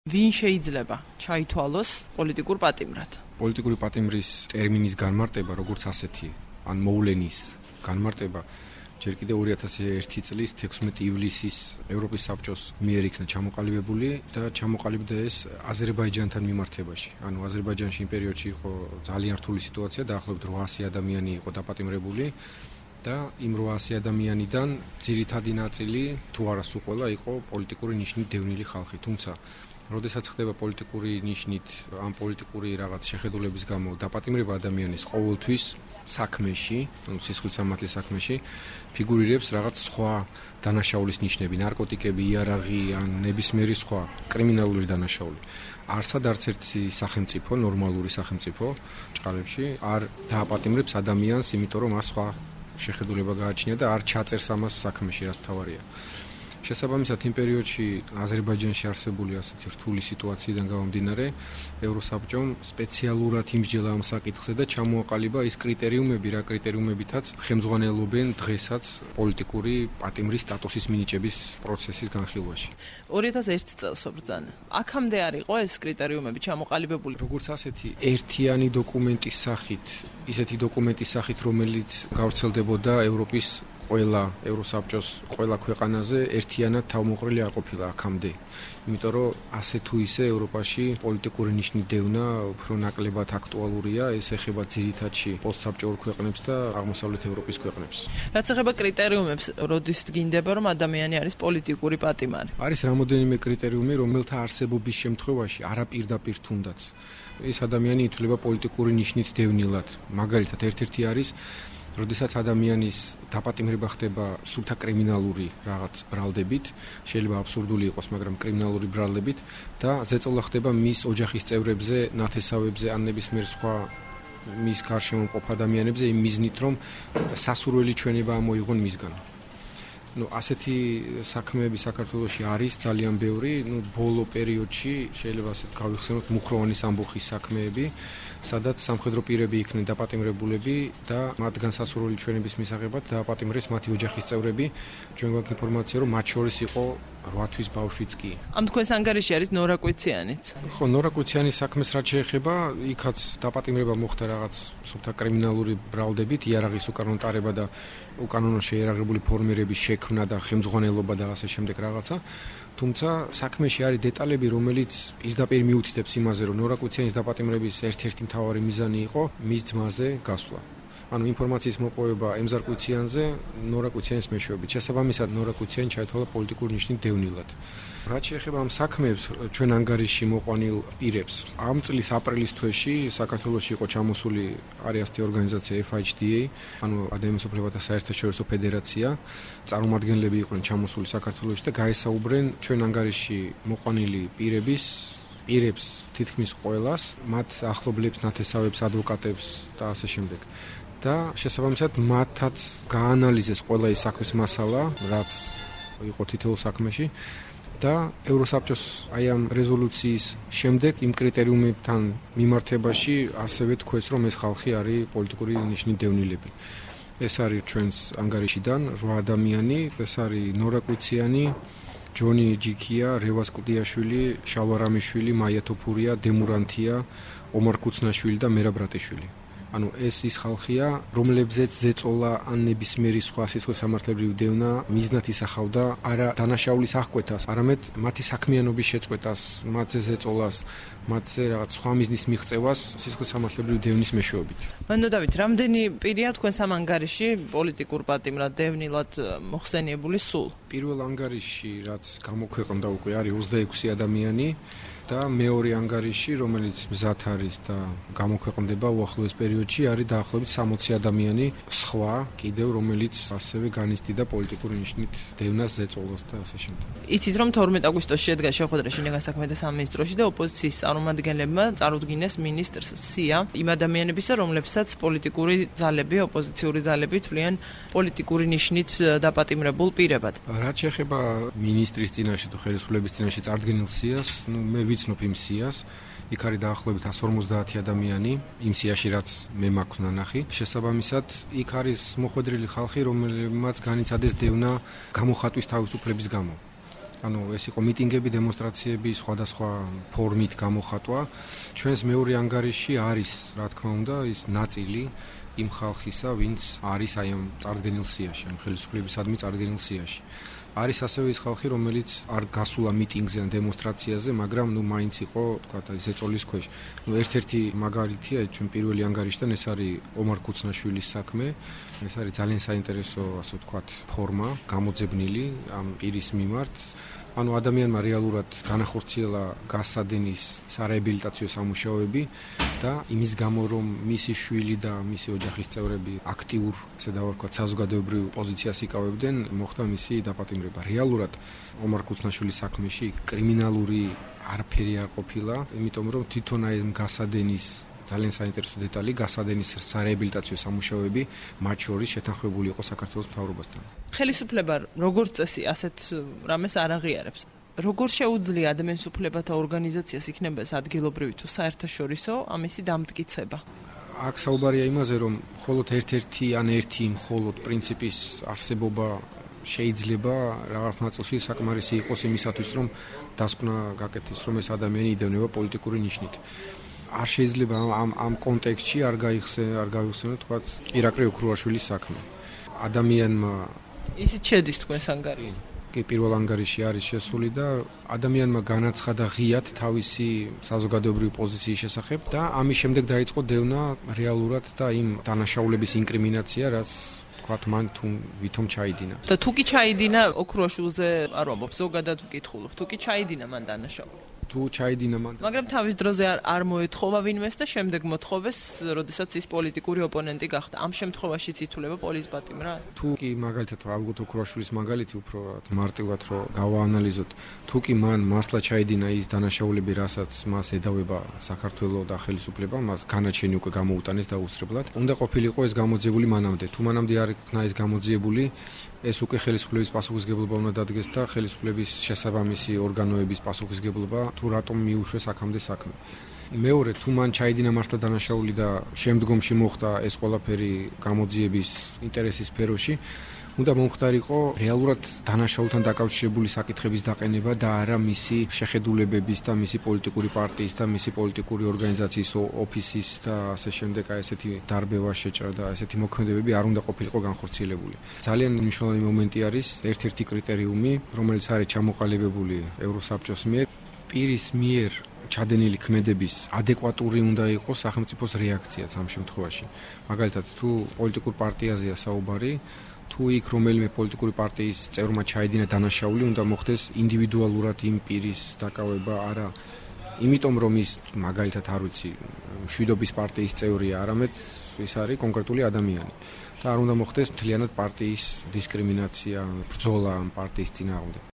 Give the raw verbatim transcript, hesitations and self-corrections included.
ვინ შეიძლება ჩაითვალოს პოლიტიკურ პატიმრად? პოლიტიკური პატიმრის ტერმინის განმარტება, როგორც ასეთი, ან მოვლენის განმარტება, ჯერ კიდევ ორი ათასი ერთი წლის თექვსმეტი ივლისის ევროპის საბჭოს მიერ იქნა ჩამოყალიბებული და ჩამოყალიბდა ეს აზერბაიჯანთან მიმართებაში. ანუ აზერბაიჯანში იმ პერიოდში იყო ძალიან რთული სიტუაცია, დაახლოებით რვაასი ადამიანი იყო დაპატიმრებული და იმ რვაასი ადამიანიდან ძირითადი ნაწილი, თუ არა სულ ყველა, იყო პოლიტიკური ნიშნით დევნილი ხალხი, თუმცა როდესაც ხდება პოლიტიკური ნიშნით ან პოლიტიკური რაღაც შეხედულების გამო დაპატიმრება ადამიანის ყოველთვის საქმეში, ანუ სისხლის სამართლის საქმეში, ფიგურირებს რაღაც სხვა დანაშაულის ნიშნები, ნარკოტიკები, იარაღი ან ნებისმიერი სხვა კრიმინალური დანაშაული. არცად არც ერთი სახელმწიფო, ნორმალური სახელმწიფო ჭყალებში არ დააპატიმრებს ადამიანს, იმიტომ რომ მას სხვა შეხედულება გააჩნია და არ ჩაწერს ამას საქმეში, რაც მთავარია. შესაბამისად იმ პერიოდში აზერბაიჯანში არსებული ასეთი რთული სიტუაციიდან გამომდინარე, ევროსაბჭომ სპეციალურად იმსჯელა ამ საკითხზე და ჩამოაყალიბა ის კრიტერიუმები, რა კრიტერიუმებითაც ხელმძღვანელობენ დღესაც პოლიტიკური პატიმრის სტატუსის მინიჭების პროცესის განხილვაში. ორი ათასი ერთი წელს ბრძანა. აქამდე არ იყო ეს კრიტერიუმები ჩამოყალიბებული. როგორც ასეთი ერთიანი დოკუმენტის სახით, ისეთი დოკუმენტის სახით, რომელიც გავრცელდებოდა ევროპის ყველა ევროსაბჭოს ყველა ქვეყანაზე ერთიანად თავმოყრილი არ ყოფილა აქამდე. იმიტომ რომ ასე თუ ისე ევროპაში პოლიტიკური ნიშნის დევნა უფრო ნაკლებად აქტუალურია, ეს ეხება ძირითადში პოსტსაბჭოურ ქვეყნებს და აღმოსავლეთ ევროპის ქვეყნებს. რაც ეხება კრიტერიუმებს, როდის დგინდება, რომ ადამიანი არის პოლიტიკური პატიმარი? არის რამოდენიმე კრიტერიუმი, რომელთა არსებობის შემთხვევაში არაპირდაპირ თუნდაც ეს ადამიანი ითვლება პოლიტიკური ნიშნით დევნილად. მაგალითად, ერთ-ერთი არის როდესაც ადამიანის დაპატიმრება ხდება სულთა კრიმინალური რაღაც ბრალდებით, შეიძლება აბსურდული იყოს, მაგრამ კრიმინალური ბრალდებით და ზეწოლა ხდება მის ოჯახის წევრებზე, ნათესავებზე, ან ნებისმიერ სხვა მის გარშემო მყოფ ადამიანებზე იმ მიზნით, რომ სასურველი ჩვენება ამოიღონ მისგან. ნუ ასეთი საქმეები საქართველოში არის ძალიან ბევრი, ნუ ბოლო პერიოდში შეიძლება ასე გავიხსენოთ მუხროვანის ამბოხის საქმეები, სადაც სამხედრო პირები იქნენ დაპატიმრებულები და მათგან სასურველი ჩვენების მისაღებად დააპატიმრეს მათი ოჯახის წევრები. ჩვენ გვაქვს ინფორმაცია, რომ მათ შორის იყო რვა თვის ბავშვიც კი. ამ თქვენს ანგარიში არის ნორა კვიციანიც. ხო, ნორა კვიციანის საქმეს რაც შეეხება, იქაც დაპატიმრება მოხდა რაღაც სულთა კრიმინალური ბრალდებით, იარაღის უკანონო ტარება და უკანონო შეიარაღებული ფორმირების შექმნა და ხელმძღვანელობა და ასე შემდეგ რაღაცა. თუმცა საქმეში არის დეტალები, რომელიც პირდაპირ მიუთითებს იმაზე, რომ ნორა კვიციანის დაპატიმრების ერთ-ერთი მთავარი მიზანი იყო მის ძმაზე გასვლა. ანუ ინფორმაციის მოპოვება ემზარ კვიციანზე ნორა კვიციანის მეშვეობით. შესაბამისად ნორა კვიციანი ჩაითვალა პოლიტიკური ნიშნით დევნილად. რაც შეეხება ამ საქმეებს, ჩვენ ანგარიში მოყვანილ პირებს, ამ წლის აპრილის თვეში საქართველოში იყო ჩამოსული არის ასეთი ორგანიზაცია ეფ აიჩ დი ეი, ანუ ადამიანის უფლებათა საერთაშორისო ფედერაცია, წარმომადგენლები იყვნენ ჩამოსული საქართველოში და გაესაუბრენ ჩვენ ანგარიში მოყვანილი პირების პირებს თითქმის ყველას, მათ ახლობლებს, ნათესავებს, ადვოკატებს და ასე შემდეგ. და შესაბამისად მათაც გაანალიზეს ყველა ის საქმის მასალა, რაც იყო თითოეულ საქმეში და ევროსაბჭოს აი ამ რეზოლუციის შემდეგ იმ კრიტერიუმებთან მიმართებაში ასევე თქვეს, რომ ეს ხალხი არის პოლიტიკური ნიშნით დევნილები. ეს არის ჩვენს ანგარიშიდან რვა ადამიანი, ეს არის ნორა კვიციანი, ჯონი ჯიქია, რევას კლდიაშვილი, შალვა რამიშვილი, მაია თოფურია, დემურანთია, ომარ კუცნაშვილი და მერაბ ბრატიშვილი. ანუ ეს ის ხალხია, რომლებზეც ზეწოლა ან ნებისმიერი სხვა სისხლის სამართლებრივი დევნა მიზნად ისახავდა არა დანაშაულის აღკვეთას, არამედ მათი საქმიანობის შეწყვეტას, მათზე ზეწოლას, მათზე რაღაც სხვა მიზნის მიღწევას სისხლის სამართლებრივი დევნის მეშვეობით. მანდ დავით, რამდენი პირია თქვენ სამ ანგარიში პოლიტიკურ პატიმრად დევნილად მოხსენიებული სულ? პირველ ანგარიში, რაც გამოქვეყნდა უკვე, არის ოცდაექვსი ადამიანი. და მეორე ანგარიში, რომელიც მზად არის და გამოქვეყნდება უახლოეს პერიოდში, არის დაახლოებით სამოცი ადამიანი სხვა კიდევ, რომელიც ასევე განიცდიდა პოლიტიკური ნიშნით დევნას, ზეწოლას და ასე შემდეგ. იცით, რომ თორმეტ აგვისტოში შედგა შეხვედრა შინაგან საქმეთა სამინისტროში და ოპოზიციის წარმომადგენლებმა წარუდგინეს მინისტრს სია იმ ადამიანებისა, რომლებსაც პოლიტიკური ძალები, ოპოზიციური ძალები თვლიან პოლიტიკური ნიშნით დაპატიმრებულ პირებად. რაც შეეხება მინისტრის წინაშე თუ ხელისუფლების წინაშე წარდგენილ სიას, ნუ მე ვიცნობ იმ სიას, იქ არის დაახლოებით εκατს ორმოცდაათი ადამიანი იმ სიაში, რაც მე მაქვს ნანახი. შესაბამისად, იქ არის მოხვედრილი ხალხი, რომელმაც განიცადეს დევნა გამოხატვის თავისუფლების გამო. ანუ ეს იყო მიტინგები, დემონსტრაციები, სხვადასხვა ფორმით გამოხატვა. ჩვენს მეორე ანგარიში არის, რა თქმა უნდა, ის ნაწილი იმ ხალხისა, ვინც არის აი ამ წარდგენილ სიაში, ამ ხელისუფლებისადმი წარდგენილ სიაში. არის ასევე ის ხალხი, რომელიც არ გასულა მიტინგზე ან დემონსტრაციაზე, მაგრამ ნუ მაინც იყო, თქვათ, აი ზეწოლის ქვეშ. ნუ ერთ-ერთი მაგალითია ჩვენ პირველი ანგარიშიდან ეს არის ომარ ქუცნაშვილის საქმე. ეს არის ძალიან საინტერესო, ასე ვთქვათ, ფორმა, გამოძებნილი ამ პირის მიმართ. ანუ ადამიანმა რეალურად განახორციელა გასადენის სარეაბილიტაციო სამუშაოები და იმის გამო რომ მისი შვილი და მისი ოჯახის წევრები აქტიურ, ესე დავარქვათ, საზოგადოებრივ პოზიციას იკავებდნენ, მოხდა მისი დაპატიმრება. რეალურად ომარ ქუცნაშვილის საქმეში კრიმინალური არაფერი არ ყოფილა, იმიტომ რომ თვითონ აი გასადენის ძალიან საინტერესო დეტალი, გასადენის სარეაბილიტაციო სამუშაოები მათ შორის შეთანხმებული იყო საქართველოს მთავრობასთან. ხელისუფლება როგორც წესი ასეთ რამეს არ აღიარებს. როგორ შეუძლია ადამიანის უფლებათა ორგანიზაციას იქნება ეს ადგილობრივი თუ საერთაშორისო ამისი დამტკიცება? აქ საუბარია იმაზე, რომ მხოლოდ ერთ-ერთი ან ერთი მხოლოდ პრინციპის არსებობა შეიძლება რაღაც ნაწილში საკმარისი იყოს იმისათვის, რომ დასკვნა გაკეთდეს, რომ ეს ადამიანი იდევნება პოლიტიკური ნიშნით. არ შეიძლება ამ ამ კონტექსტში არ გაიხსე, არ გავიხსენოთ, თქვათ, ირაკლი ოქრუაშვილის საქმე. ადამიანმა ისიც შედის თქვენს ანგარიშში. კი, პირველ ანგარიშში არის შესული და ადამიანმა განაცხადა ღიად თავისი საზოგადოებრივი პოზიციის შესახებ და ამის შემდეგ დაიწყო დევნა რეალურად და იმ დანაშაულების ინკრიმინაცია, რაც თქვათ მან თუ ვითომ ჩაიდინა. და თუ კი ჩაიდინა ოქრუაშვილზე არ ვამბობ, ზოგადად ვკითხულობ, თუ კი ჩაიდინა მან დანაშაული. თუ ჩაიდინა მან. მაგრამ თავის დროზე არ არ მოეთხოვა ვინმეს და შემდეგ მოთხოვეს, როდესაც ის პოლიტიკური ოპონენტი გახდა. ამ შემთხვევაშიც ითვლება პოლიტპატიმრა? თუ კი მაგალითად ავიღოთ ოქრუაშვილის მაგალითი უფრო მარტივად რომ გავაანალიზოთ, თუ კი მან მართლა ჩაიდინა ის დანაშაულები, რასაც მას ედავება საქართველოს და ხელისუფლება, მას განაჩენი უკვე გამოუტანეს დაუსრებლად. უნდა ყოფილიყო ეს გამოძიებული მანამდე. თუ მანამდე არ იქნა ეს გამოძიებული, ეს უკვე ხელისუფლების პასუხისგებლობა უნდა დადგეს და ხელისუფლების შესაბამისი ორგანოების პასუხისგებლობა თუ რატომ მიუშვეს აქამდე საქმე. მეორე, თუ მან ჩაიდინა მართლა დანაშაული და შემდგომში მოხდა ეს ყველაფერი გამოძიების ინტერესის სფეროში, უნდა მომხდარიყო რეალურად დანაშაულთან დაკავშირებული საკითხების დაყენება და არა მისი შეხედულებების და მისი პოლიტიკური პარტიის და მისი პოლიტიკური ორგანიზაციის ოფისის და ასე შემდეგ აი ესეთი დარბევა შეჭრა და ესეთი მოქმედებები არ უნდა ყოფილიყო განხორციელებული. ძალიან მნიშვნელოვანი მომენტი არის ერთ-ერთი კრიტერიუმი, რომელიც არის ჩამოყალიბებული ევროსაბჭოს მიერ, პირის მიერ ჩადენილი ქმედების ადეკვატური უნდა იყოს სახელმწიფოს რეაქციაც ამ შემთხვევაში. მაგალითად, თუ პოლიტიკურ პარტიაზეა საუბარი, თუ იქ რომელიმე პოლიტიკური პარტიის წევრმა ჩაიდინა დანაშაული, უნდა მოხდეს ინდივიდუალურად იმ პირის დაკავება, არა იმიტომ რომ ის მაგალითად არ ვიცი, მშვიდობის პარტიის წევრია, არამედ ის არის კონკრეტული ადამიანი. და არ უნდა მოხდეს მთლიანად პარტიის დისკრიმინაცია, ბრძოლა ამ პარტიის წინააღმდეგ.